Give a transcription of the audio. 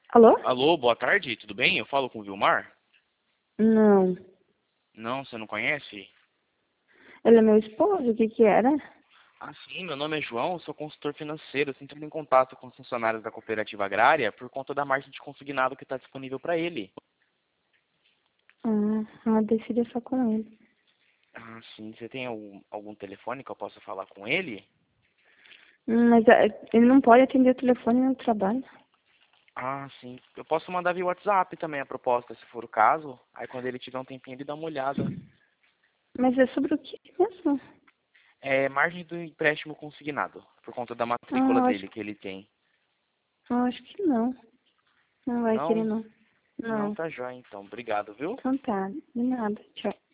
Alô? Alô, boa tarde, tudo bem? Eu falo com o Vilmar? Não. Não, você não conhece? Ele é meu esposo, o que que era? Ah, sim, meu nome é João, sou consultor financeiro, estou entrando em contato com os funcionários da cooperativa agrária por conta da margem de consignado que está disponível para ele. Decidi só com ele. Ah, sim, você tem algum telefone que eu possa falar com ele? Mas ele não pode atender o telefone no trabalho. Ah, sim, eu posso mandar via WhatsApp também a proposta, se for o caso. Aí quando ele tiver um tempinho, ele dá uma olhada. Mas é sobre o que mesmo? É margem do empréstimo consignado, por conta da matrícula Ah, dele que ele tem. acho que não. Não vai querer Não? não. Não, Não. tá jóia então. Obrigado, viu? Então tá, de nada. Tchau.